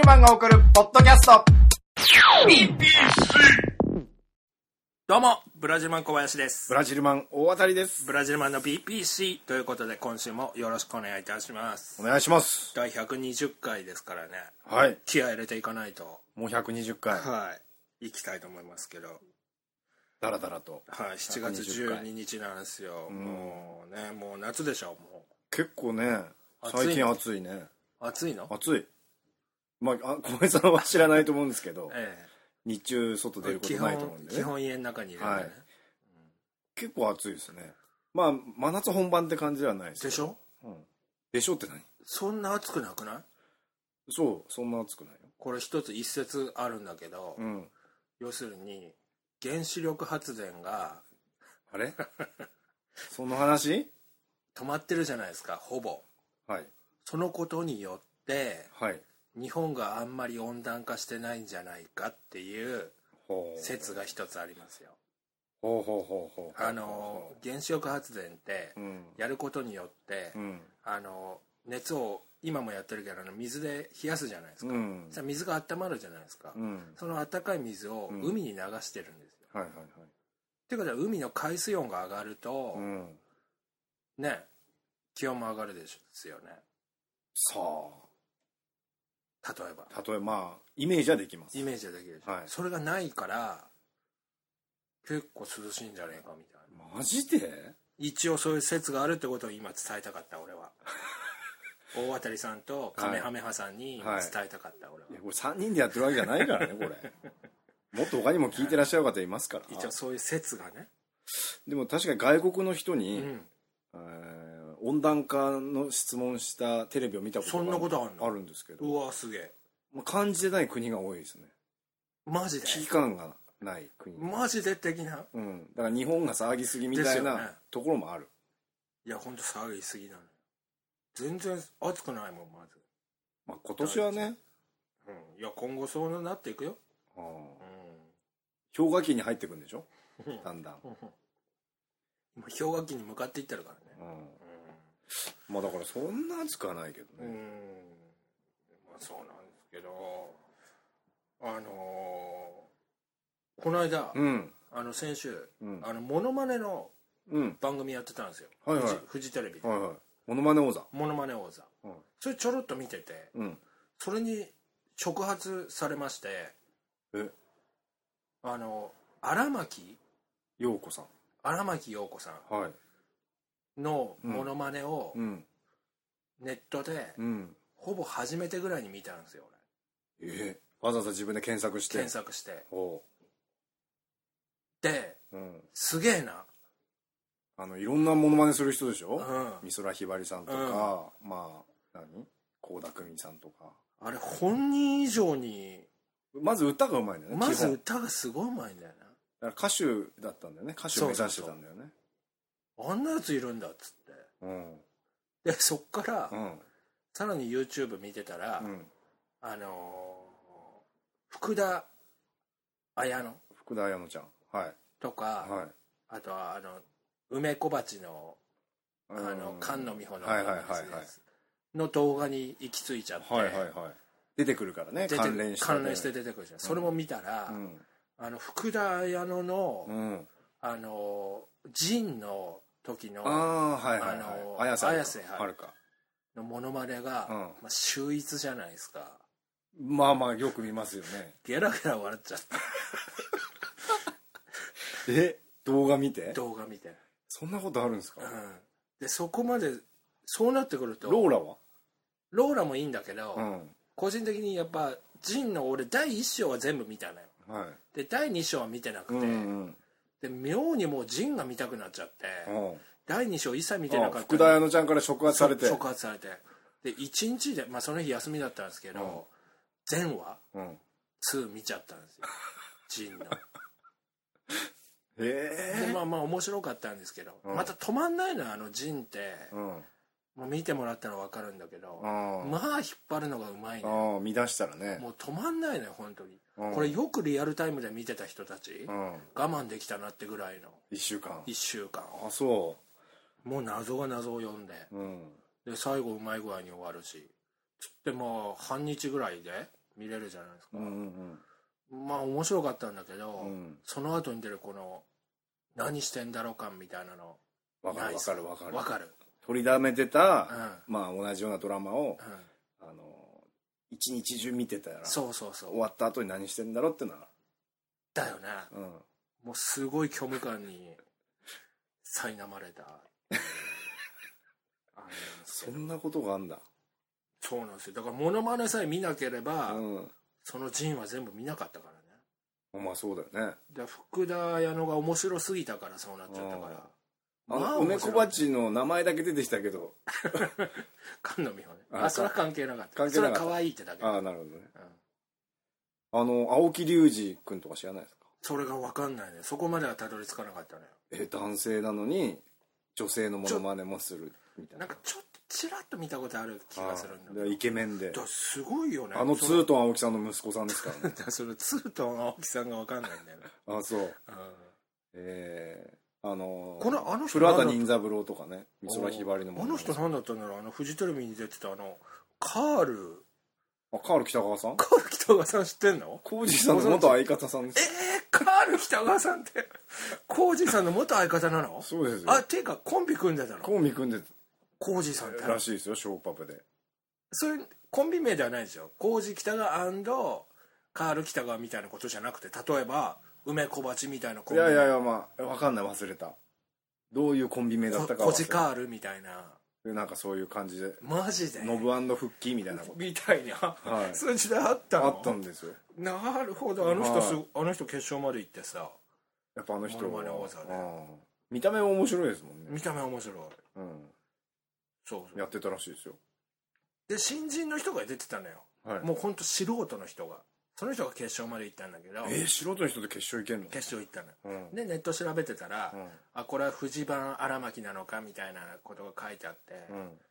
ルマンが送るポッドキャスト。 どうもブラジルマン小林です。 ブラジルマン大当です。 ブラジルマンの BPC ということで今週もよろしくお願いいたします。 お願いします。 第120回ですからね。 はい。 気合入れていかないと。 もう120回。 はい。行きたいと思いますけど。 だらだらと。 はい。7月12日なんですよ。もうね、もう夏でしょ。もう結構ね、最近暑いね。 暑いの？ 暑い。まあ、小林さんは知らないと思うんですけど、日中外出ることないと思うんでね。 基本家の中にいるんでね。はい。 結構暑いですね。まあ真夏本番って感じではないです。 でしょ？ うん。でしょって何？ そんな暑くなくない？ そう、そんな暑くないよ。 これ一説あるんだけど、要するに原子力発電があれその話止まってるじゃないですか、ほぼ。 はい。 そのことによって、 はい、 日本があんまり温暖化してないんじゃないかっていう説が一つありますよ。原子力発電ってやることによって、熱を今もやってるけど水で冷やすじゃないですか。じゃあ水が温まるじゃないですか。その温かい水を海に流してるんですよ。っていうことは海の海水温が上がると、ね、気温も上がるですよね。 さあ例えばまあイメージはできます。 イメージはできるでしょ、はい、それがないから結構涼しいんじゃねえかみたいな。マジで？ 一応そういう説があるってことを今伝えたかった俺は。大当さんとカメハメハさんに伝えたかった、俺は。 いやこれ3人でやってるわけじゃないからねこれ。もっと他にも聞いてらっしゃる方いますから。 一応そういう説がね。 でも確かに外国の人に、温暖化の質問したテレビを見たことがあるんですけど。 うわすげえ。 感じてない国が多いですね。 マジで？ 危機感がない国。 マジで的な。 だから日本が騒ぎすぎみたいなところもある。 いやほんと騒ぎすぎなの。全然暑くないもんまず。 まあ今年はね。 いや今後そうなっていくよ。 氷河期に入っていくんでしょ。だんだん。 今氷河期に向かっていってるからね。 まあだからそんな暑くはないけどね。 まあそうなんですけど、この間、先週、モノマネの番組やってたんですよ。フジテレビで。 モノマネ王座。 モノマネ王座。それちょろっと見てて、それに触発されまして、荒牧陽子さんのモノマネをネットでほぼ初めてぐらいに見たんですよ俺。わざわざ自分で検索してですげえな。 いろんなモノマネする人でしょ。美空ひばりさんとか、まあ倖田來未さんとか。 あれ本人以上にまず歌がうまいんだよね。 まず歌がすごいうまいんだよな。 だから歌手だったんだよね。歌手を目指してたんだよね。 あんなやついるんだっつって、でそっから、さらに YouTube 見てたら、福田彩乃ちゃん、 とか、あとは梅小鉢の菅野美穂の動画に行き着いちゃって、 出てくるからね。関連して出てくるじゃん。それも見たら、福田彩乃のジンの時の綾瀬はるかのモノマネが秀逸じゃないですか。 まあまあよく見ますよね。 ゲラゲラ笑っちゃった。 動画見てそんなことあるんですか。 でそこまでそうなってくるとローラもいいんだけど、個人的にやっぱジンの俺第1章は全部見たのよ。で第2章は見てなくて、で妙にもうジンが見たくなっちゃって、第2章一切見てなかった。 福田彩乃ちゃんから触発されてで1日で、その日休みだったんですけど、全話2見ちゃったんですよ、ジンの。でまあ面白かったんですけど、また止まんないのよジンって。もう見てもらったら分かるんだけど、まあ引っ張るのがうまいね。 見出したらねもう止まんないのよ本当に。これよくリアルタイムで見てた人たち、我慢できたなってぐらいの 1週間。 もう謎が謎を読んで、で最後うまい具合に終わるしつっても半日ぐらいで見れるじゃないですか、まあ面白かったんだけど、その後に出るこの何してんだろう感みたいなのわかるわかる。 取りだめてた、まあ同じようなドラマを、一日中見てたらそう終わった後に何してんだろうってのはだよね、もうすごい虚無感に苛まれたそんなことがあんだ。 そうなんですよ。だからモノマネさえ見なければ、その陣は全部見なかったからね。 まあそうだよね。 福田綾乃が面白すぎたからそうなっちゃったから。 梅小鉢の名前だけ出てきたけど菅野美穂ね。それは関係なかった。それは可愛いってだけ。 なるほどね。青木隆二君とか知らないですか？ それが分かんないね。そこまではたどり着かなかったね。 男性なのに女性のモノマネもするみたいな。 なんかちょっとチラッと見たことある気がするんだけど。 イケメンで。 すごいよね。 ツートン青木さんの息子さんですからね。 それツートン青木さんが分かんないんだよね。 そう。 この人古畑任三郎とかね、美空ひばりのあの人何だったんだろう。フジテレビに出てたカール北川さん？ カール北川さん知ってんの？ 浩二さんの元相方さんです。 カール北川さんって浩二さんの元相方なの？ そうですよ。 ていうかコンビ組んでたの？ コンビ組んで浩二さんってらしいですよ、ショーパブで。 そういうコンビ名ではないですよ。浩二北川&カール北川みたいなことじゃなくて、例えば梅小鉢みたいなコンビ。 いやまあ分かんない、忘れた。どういうコンビ名だったかは。 コジカールみたいな。 なんかそういう感じで。 マジで？ ノブ&フッキーみたいなこと。 みたいな。そういう時代あったの？ あったんですよ。 なるほど。あの人決勝まで行ってさ。 やっぱあの人はね。 見た目も面白いですもんね。 見た目面白い。 そうやってたらしいですよ。 で新人の人が出てたのよ。もうほんと素人の人が。その人が決勝まで行ったんだけど。 素人の人で決勝行けんの？決勝行ったの。でネット調べてたら、これはフジ版荒牧なのかみたいなことが書いてあって、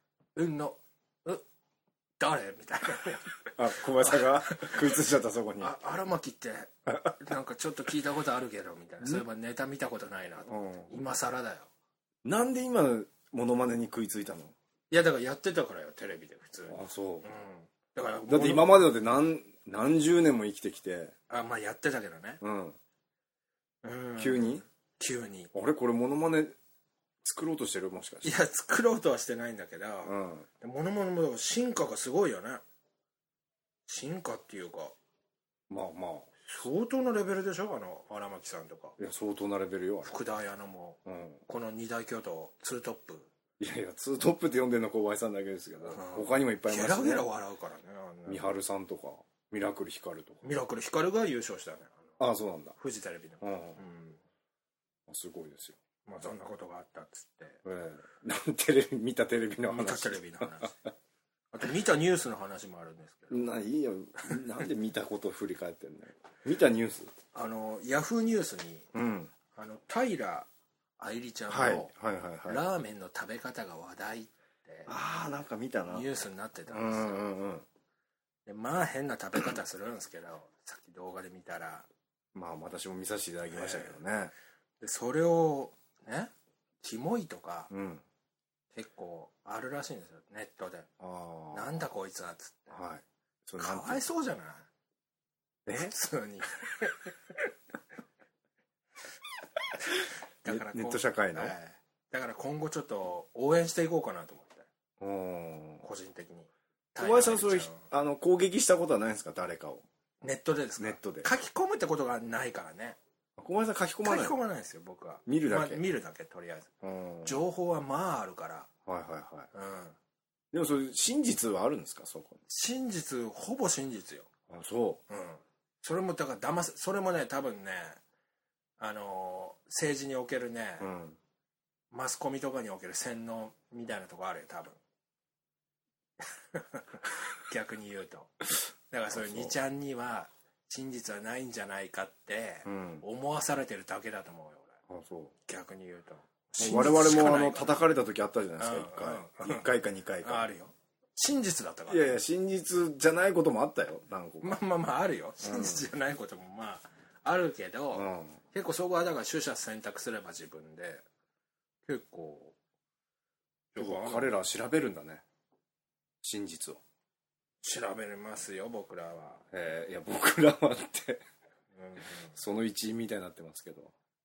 誰みたいな。小林さんが食いついちゃった、そこに。 荒牧ってなんかちょっと聞いたことあるけどみたいな。そういえばネタ見たことないなと思って。今更だよ。 なんで今モノマネに食いついたの？ いやだからやってたからよ、テレビで普通に。 そう。 だって今までだって何十年も生きてきて。 まあやってたけどね。 急にあれこれモノマネ作ろうとしてる？もしかして。 いや作ろうとはしてないんだけど、モノマネも進化がすごいよね。進化っていうかまあ相当なレベルでしょ、荒牧さんとか。 いや相当なレベルよ。 福田綾乃も、この二大巨頭ツートップ。 いやツートップって呼んでるの小林さんだけですけど、他にもいっぱいいますね。 ゲラゲラ笑うからね。 三春さんとかミラクルヒカルとか。 ミラクルヒカルが優勝したね。 そうなんだ。 フジテレビの。 すごいですよ。 まあそんなことがあったっつって。見たテレビの話。 見たテレビの話。あと見たニュースの話もあるんですけど。 いいよ。なんで見たことを振り返ってんのよ。見たニュース？ ヤフーニュースに、平愛梨ちゃんのラーメンの食べ方が話題ってなんか見たな。 ニュースになってたんですよ。でまあ変な食べ方するんですけど、さっき動画で見たら私も見させていただきましたけどね。 でそれをね、キモいとか、結構あるらしいんですよ、ネットで。なんだこいつはっつって。かわいそうじゃない？普通にだからネット社会の、 だから今後ちょっと応援していこうかなと思って、個人的に。 小林さんそういう攻撃したことはないんですか？誰かをネットでですか？ ネットで書き込むってことがないからね。 小林さん書き込まない？ 書き込まないですよ僕は。 見るだけ？ 見るだけ、とりあえず。情報はまああるから。 でもそれ真実はあるんですか？そこに真実、ほぼ真実よ。 そうそれもだからそれもね、多分ね、政治におけるね、マスコミとかにおける洗脳みたいなとこあるよ多分。逆に言うと。だからそれ2ちゃんには真実はないんじゃないかって思わされてるだけだと思うよ俺。逆に言うと。 我々も叩かれた時あったじゃないですか。1回か2回か。 あるよ。真実だったから。 いやいや真実じゃないこともあったよ、何個か。 まああるよ。真実じゃないこともまああるけど、結構そこはだから取捨選択すれば自分で結構彼らは調べるんだね、真実を。 調べますよ僕らは。 いや僕らはってその一員みたいになってますけど。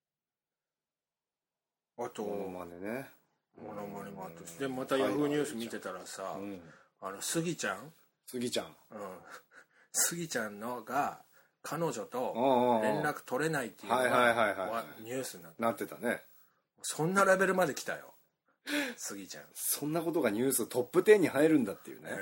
あとモノマネね。 モノマネもあったし、でまたヤフーニュース見てたらさ、スギちゃん、 スギちゃん、 スギちゃんのが彼女と連絡取れないっていうのがニュースになってたね。 そんなレベルまで来たよスギちゃん。 そんなことがニューストップ10に入るんだっていうね。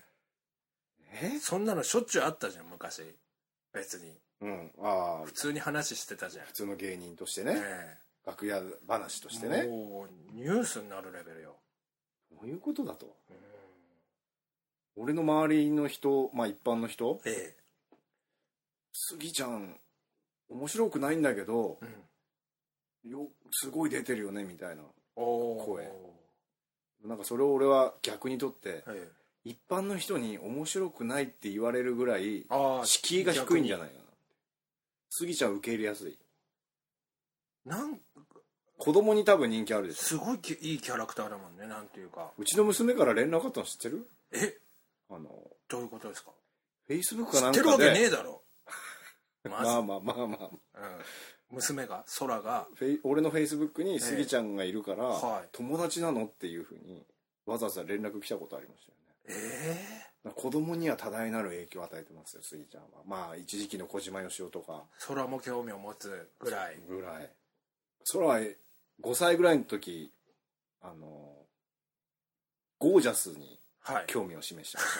そんなのしょっちゅうあったじゃん昔。別に普通に話してたじゃん。 普通の芸人としてね、楽屋話としてね。 もうニュースになるレベルよ。 どういうことだと。俺の周りの人、まあ一般の人、スギちゃん面白くないんだけど、すごい出てるよねみたいな声。なんかそれを俺は逆にとって、一般の人に面白くないって言われるぐらい敷居が低いんじゃないかな。スギちゃん受け入れやすい。子供に多分人気あるでしょ。 すごいいいキャラクターだもんね。なんていうか、 うちの娘から連絡あったの知ってる？ どういうことですか？ フェイスブックかなんかで。 知ってるわけねえだろまあ、 娘が空が俺のフェイスブックにスギちゃんがいるから、友達なのっていうふうにわざわざ連絡来たことありましたよね。子供には多大なる影響を与えてますよスギちゃんは。まあ一時期の小島よしおとか空も興味を持つぐらい。 空は5歳ぐらいの時ゴージャスに興味を示してました、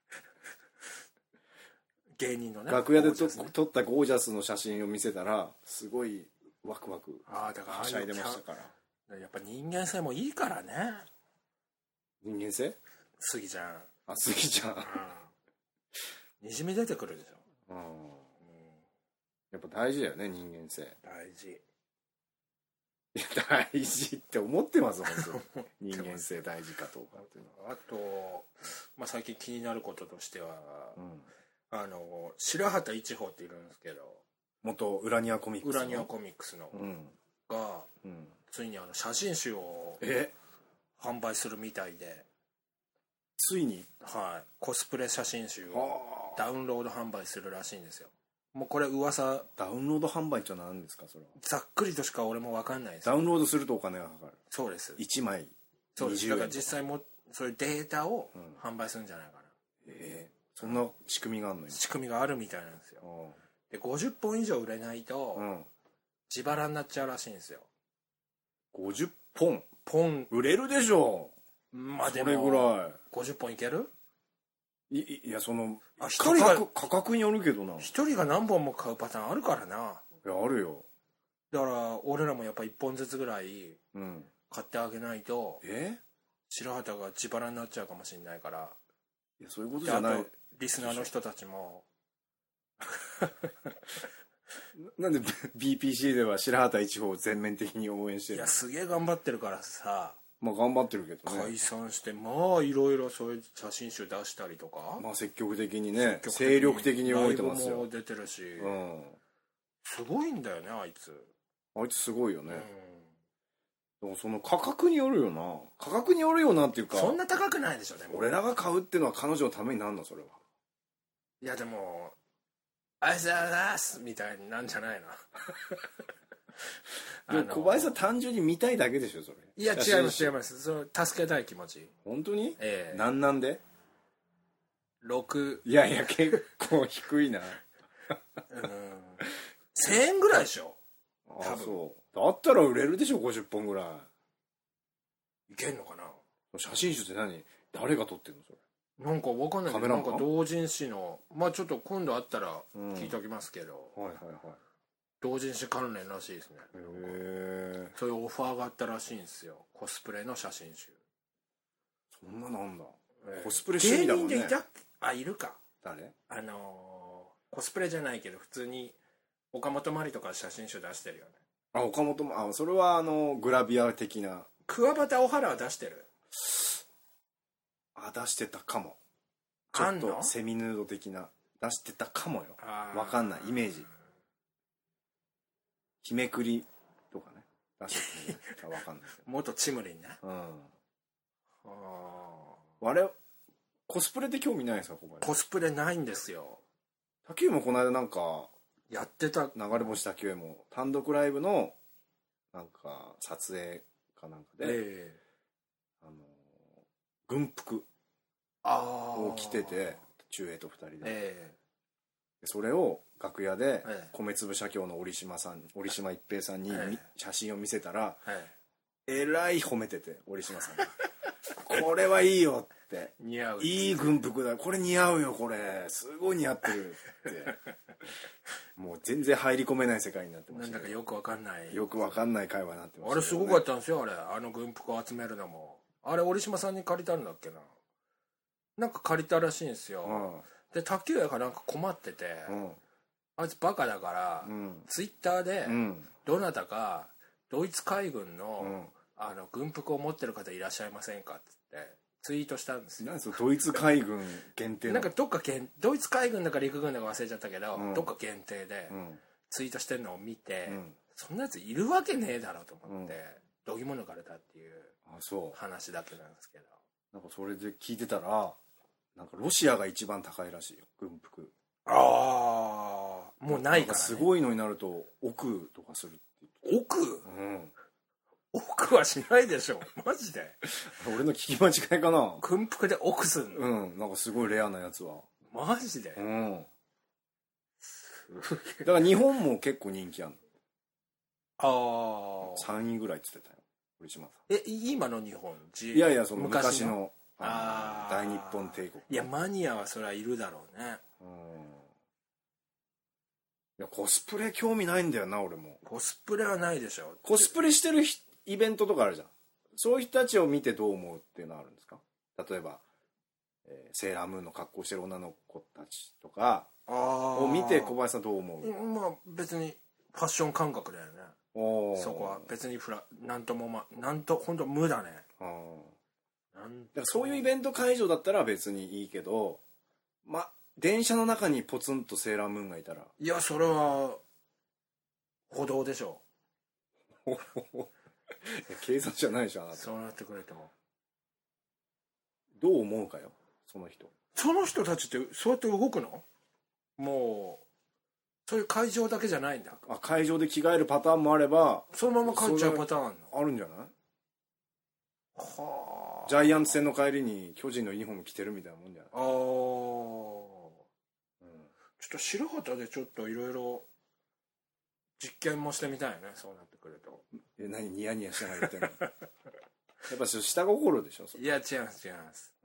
芸人のね。 楽屋で撮ったゴージャスの写真を見せたらすごいワクワクはしゃいでましたから。 やっぱ人間性もいいからね。 人間性？ スギちゃん。 スギちゃん、 にじみ出てくるでしょ。 やっぱ大事だよね、人間性。 大事。 大事って思ってます本当に人間性大事かどうかっていうのは。 あと、最近気になることとしては、白畑一穂っているんですけど、 元ウラニアコミックスのが、ついに写真集を販売するみたいで。 ついに？ コスプレ写真集をダウンロード販売するらしいんですよ。もうこれ噂。 ダウンロード販売って何ですかそれは？ ざっくりとしか俺も分かんないです。 ダウンロードするとお金がかかる。 そうです。 1枚そうです。だから実際もそういうデータを販売するんじゃないかな。 そんな仕組みがあるの？ 仕組みがあるみたいなんですよ。で50本以上売れないと自腹になっちゃうらしいんですよ。 50本売れるでしょ。 まあでもそれぐらい 50本いける？ いやその価格によるけどな。 一人が何本も買うパターンあるからな。 いやあるよ。 だから俺らもやっぱ1本ずつぐらい買ってあげないと、白畑が自腹になっちゃうかもしれないから。 いやそういうことじゃない。 リスナーの人たちもなんで BPC では白畑一穂を全面的に応援してるの？ いやすげえ頑張ってるからさ。 まあ頑張ってるけどね。 解散してまあいろいろそういう写真集出したりとか、 まあ積極的にね、精力的に動いてますよ。 ライブも出てるし、すごいんだよねあいつ。 あいつすごいよね。でもその価格によるよな。価格によるよなっていうか。 そんな高くないでしょでも。 俺らが買うっていうのは彼女のためになるのそれは。 いやでもあいつらだすみたいになんじゃないの？ でも小林さん単純に見たいだけでしょそれ。 いや違いますその助けたい気持ち。 本当に？なんで 6。 いや結構低いな。 1000円ぐらいでしょ多分。そうだったら売れるでしょ50本ぐらい。いけんのかな。 写真集って誰が撮ってるのそれ？ なんかわかんないけどなんか同人誌のまあちょっと今度あったら聞いておきますけど、同人誌関連らしいですね。そういうオファーがあったらしいんですよ。コスプレの写真集。 そんななんだ。コスプレ趣味だもんね。 芸人でいるか。 誰？ コスプレじゃないけど普通に岡本真理とか写真集出してるよね。 岡本それはグラビア的な。 桑畑小原は出してる？ 出してたかも。ちょっとセミヌード的な出してたかもよ。わかんないイメージ。日めくりとかね出してたわかんないけど。 元チムリンね。 コスプレって興味ないんですか？ コスプレないんですよ。 竹内もこの間なんかやってた。 流れ星竹内も単独ライブのなんか撮影かなんかで、軍服を着てて、中英と2人で、それを楽屋で米粒社協の折島一平さんに写真を見せたら、えらい褒めてて、折島さんがこれはいいよって、 似合う、 いい軍服だ、これ似合うよ、これすごい似合ってるってもう全然入り込めない世界になってました。 なんだかよくわかんない会話になってました、 あれすごかったんですよ、あの軍服を集めるのも。あれ折島さんに借りたんだっけな、なんか借りたらしいんですよ、で竹内がなんか困ってて、あいつバカだから、ツイッターで、どなたかドイツ海軍の、軍服を持ってる方いらっしゃいませんかっつってツイートしたんですよ。 何それ、ドイツ海軍限定のなんかどっかドイツ海軍だか陸軍だか忘れちゃったけど、どっか限定でツイートしてるのを見て、そんなやついるわけねえだろうと思って、どぎも抜かれたっていう話だけなんですけど、 なんかそれで聞いてたら、なんかロシアが一番高いらしいよ、軍服。 もうないからね。 すごいのになると億とかするって言って。億？億はしないでしょ、マジで。 俺の聞き間違いかな。 軍服で億すんの？ なんかすごいレアなやつは。 マジで？ だから日本も結構人気あるの。 3位ぐらいって言ってたよ、堀島さん。今の日本？ いやいや、その昔の大日本帝国。 いや、マニアはそりゃいるだろうね。 いや、コスプレ興味ないんだよな、俺も。 コスプレはないでしょ。 コスプレしてるイベントとかあるじゃん。そういう人たちを見てどう思うっていうのはあるんですか？例えば、セーラームーンの格好してる女の子たちとかを見て小林さんどう思う？ まあ別にファッション感覚だよね。そこは別になんとも本当無だね。 だからそういうイベント会場だったら別にいいけど、電車の中にポツンとセーラームーンがいたら、 いや、それは歩道でしょ。 警察じゃないでしょ、あなた。 そうなってくれても。 どう思うかよ、その人。 その人たちってそうやって動くの？もうそういう会場だけじゃないんだ。 会場で着替えるパターンもあれば、 そのまま帰っちゃうパターンあるの？ あるんじゃない？ジャイアンツ戦の帰りに巨人のユニフォーム着てるみたいなもんじゃない？ ちょっと白旗でちょっといろいろ実験もしてみたいね、そうなってくると。 何ニヤニヤしながら言ってんの？やっぱ下心でしょ？ いや、違います。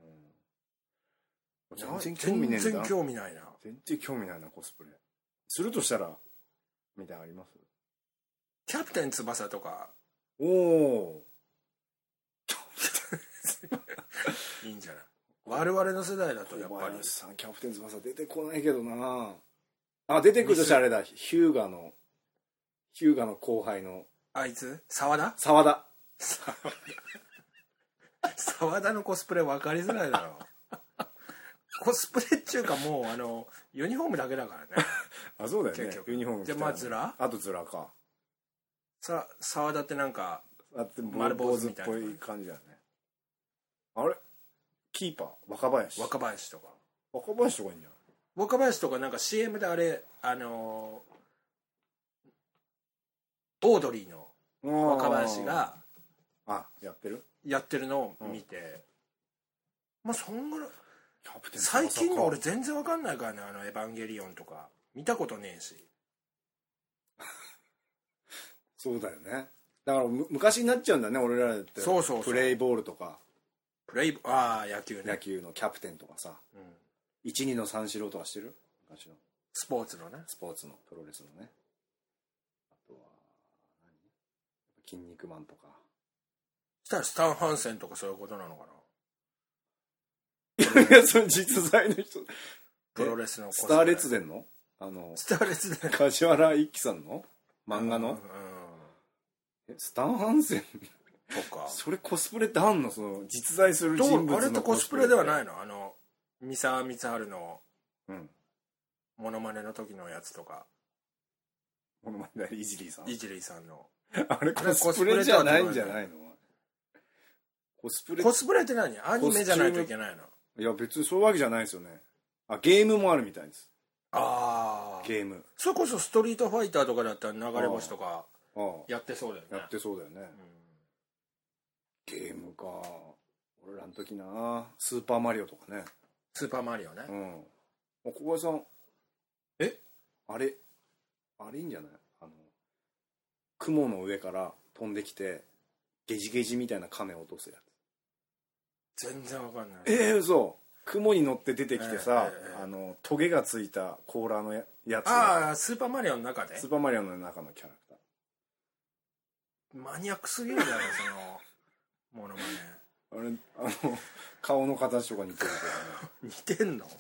全然興味ねえんだ。 全然興味ないな。 全然興味ないな、コスプレ。するとしたらみたいなのあります？ キャプテン翼とか。 おお。 いいんじゃない？我々の世代だとやっぱり。 小林さん、キャプテン翼出てこないけどな。出てくるとしたらあれだ、ヒューガの後輩の。 あいつ？沢田のコスプレ分かりづらいだろ。コスプレっていうかもうユニフォームだけだからね。 そうだよね。ユニフォーム着たらね。 で、まあズラ？ あとズラか。 沢田ってなんか丸坊主っぽい感じだよね。あれキーパー若林とか若林とかいいんじゃない？ 若林とかなんか CM であれオードリーの若林がやってるのを見て、まあそんぐらい。最近の俺全然わかんないからね、エヴァンゲリオンとか見たことねえし。 そうだよね。だから昔になっちゃうんだね、俺らだって。 そうプレイボールとか野球ね。 野球のキャプテンとかさ、1、2の三四郎とかしてる？昔のスポーツのプロレスのね。あとは筋肉マンとか。 したらスタン・ハンセンとかそういうことなのかな。 いや、その実在の人。 プロレスのスター列伝のスター列伝梶原一騎さんの漫画の、スタン・ハンセンとか。 それコスプレってあんの？その実在する人物のあれってコスプレではないの？三沢光晴のモノマネの時のやつとか。 モノマネイジリーさんのあれコスプレじゃないんじゃないの？コスプレって何？アニメじゃないといけないの？ いや別にそういうわけじゃないですよね。ゲームもあるみたいです。ゲーム。 それこそストリートファイターとかだったら流れ星とかやってそうだよね。 やってそうだよね。ゲームか。俺らの時な、スーパーマリオとかね。 スーパーマリオね。 小林さん、あれいいんじゃない？雲の上から飛んできてゲジゲジみたいな亀を落とすやつ。全然わかんない。 嘘。雲に乗って出てきてさ、トゲがついた甲羅のやつ。 スーパーマリオの中で？ スーパーマリオの中のキャラクター。マニアックすぎるじゃないそのモノマネ。 顔の形とか似てるけどね。似てんの？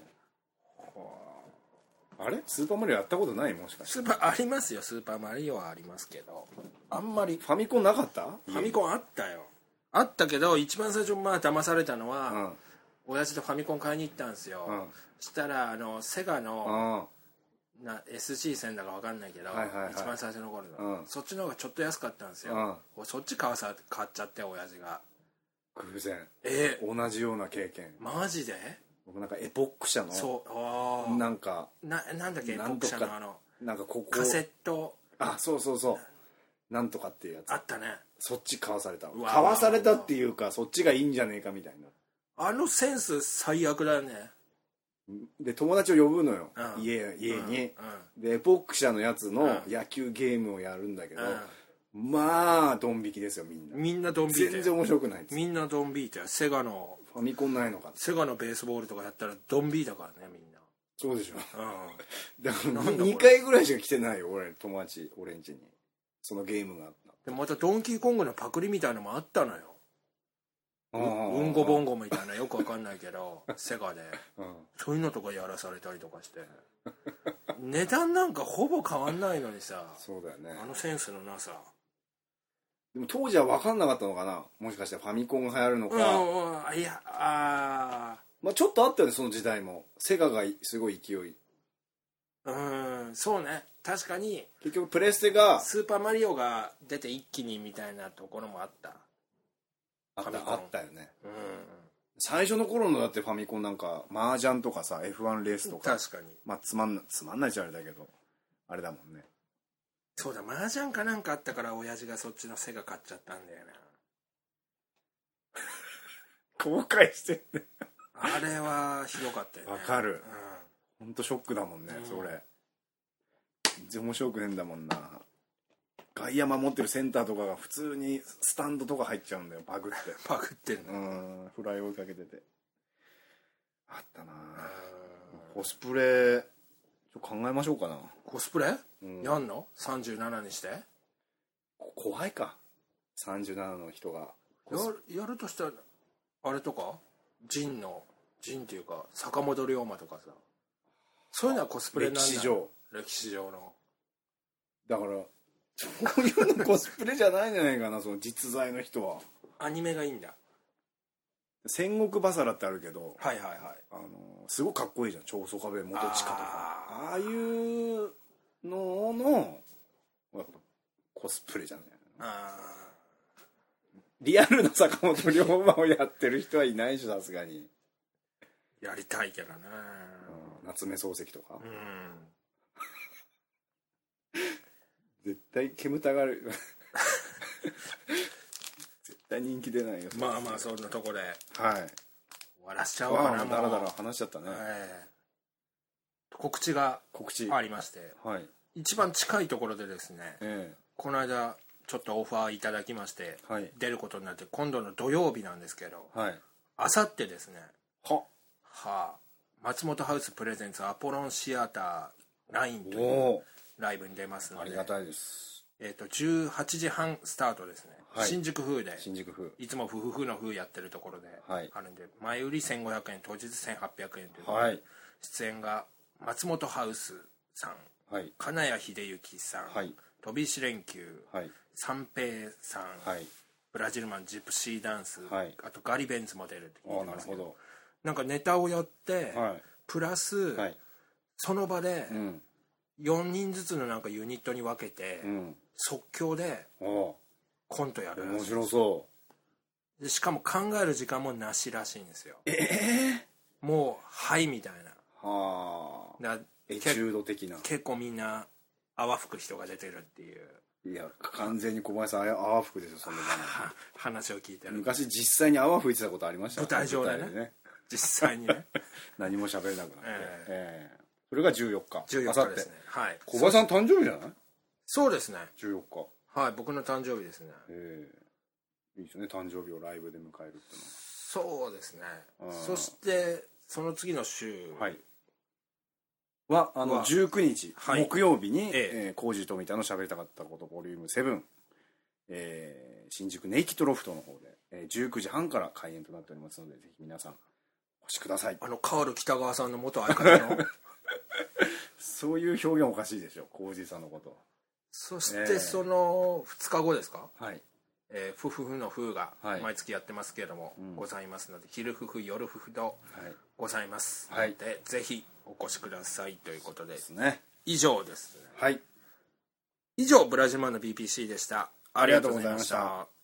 あれスーパーマリオやったことない？もしかして。 ありますよ。スーパーマリオはありますけど、あんまり。 ファミコンなかった？ ファミコンあったよ。あったけど一番最初騙されたのは、親父とファミコン買いに行ったんですよ。したらセガのSG 戦だか分かんないけど、一番最初の頃の、そっちの方がちょっと安かったんですよ。そっち買っちゃって親父が。 偶然。同じような経験。 マジで？ 僕なんかエポック社のなんかなんだっけ、エポック社のなんかカセット、 そうなんとかっていうやつあったね。 そっち買わされたっていうか、そっちがいいんじゃねえかみたいな。センス最悪だよね。 で友達を呼ぶのよ、家に。でエポック社のやつの野球ゲームをやるんだけど、まあドン引きですよ。 みんなドン引き。 全然面白くないです。 みんなドン引いて。セガのファミコンないのか。 セガのベースボールとかやったらドンビーだからね、みんな。 そうでしょ。だから2回ぐらいしか来てないよ、友達、俺ん家に。そのゲームがあった。 でまたドンキーコングのパクリみたいのもあったのよ。うんごボンゴみたいな、よくわかんないけどセガで、そういうのとかやらされたりとかして値段なんかほぼ変わんないのにさ。 そうだよね。 センスのなさ。 でも当時は分かんなかったのかな。もしかしてファミコンが流行るのか。まあちょっとあったよね、その時代も。セガがすごい勢い。 そうね。確かに結局プレステがスーパーマリオが出て一気にみたいなところもあった。 あったよね。最初の頃のだってファミコンなんか麻雀とかさ、 F1 レースとか。 確かに。 まあつまんないじゃあれだけど、あれだもんね。 そうだ、麻雀かなんかあったから親父がそっちのセガ買っちゃったんだよな。 後悔してんね。 あれはひどかったよね。 わかる。ほんとショックだもんね、それ。全然面白くねえんだもんな。外野守ってるセンターとかが普通にスタンドとか入っちゃうんだよ、バグって。 バグってんの。 フライ追いかけてて。あったな。コスプレ考えましょうかな。 コスプレ、やんの ?37 にして怖いか、37の人がやるとしたらあれとかジンっていうか坂本龍馬とかさ、そういうのはコスプレなんだ。歴史上の。 だからそういうのコスプレじゃないんじゃないかな、その実在の人は。 アニメがいいんだ。 戦国バサラってあるけど、 はいはいはい、 すごくかっこいいじゃん、長宗我部元親とか。ああいうののやっぱコスプレじゃない。リアルな坂本龍馬をやってる人はいないでしょ、さすがに。 やりたいけどね。 夏目漱石とか。絶対煙たがる。絶対人気出ないよ。 まあまあそんなとこで終わらしちゃおうかな。 だらだら話しちゃったね。 告知がありまして、一番近いところでですね、この間ちょっとオファーいただきまして、出ることになって、今度の土曜日なんですけど、あさってですね、松本ハウスプレゼンツアポロンシアター9というライブに出ますので、 ありがたいです。 18時半スタートですね。新宿風で、いつもフフフの風やってるところであるんで、前売り1500円、当日1800円ということで、出演が松本ハウスさん、金谷秀幸さん、飛び石連休、三平さん、ブラジルマンジプシーダンス、あとガリベンズも出るって聞いてますけど、なんかネタをやって、プラス、その場で4人ずつのなんかユニットに分けて、即興でコントやるらしい。 面白そでしかも考える時間もなしらしいんですよ。もうはいみたいな。 はあ。エチュード的な。 結構みんな泡吹く人が出てるっていう。 いや完全に小林さん泡吹くですよそんな話を聞いてる。 昔実際に泡吹いてたことありました。 舞台上でね。実際にね。 何も喋れなくなって。それが14日。 14日ですね。はい。 小林さん誕生日じゃない？ そうですね。 14日。 はい、僕の誕生日ですね。 いいですね、誕生日をライブで迎えるっていうのは。そうですね。そしてその次の週は19日木曜日にコージーとみたの喋りたかったことボリューム7、新宿ネイキッドロフトの方で19時半から開演となっておりますので、ぜひ皆さんお越しください。 カール北川さんの元相方のそういう表現おかしいでしょ、コージーさんのこと。 そしてその2日後ですか。 はい。 夫婦の風が毎月やってますけれども、ございますので、昼夫婦夜夫婦とございますので、ぜひお越しくださいということですね。以上ですね。 はい。 以上ブラジルマンの BPC でした。ありがとうございました。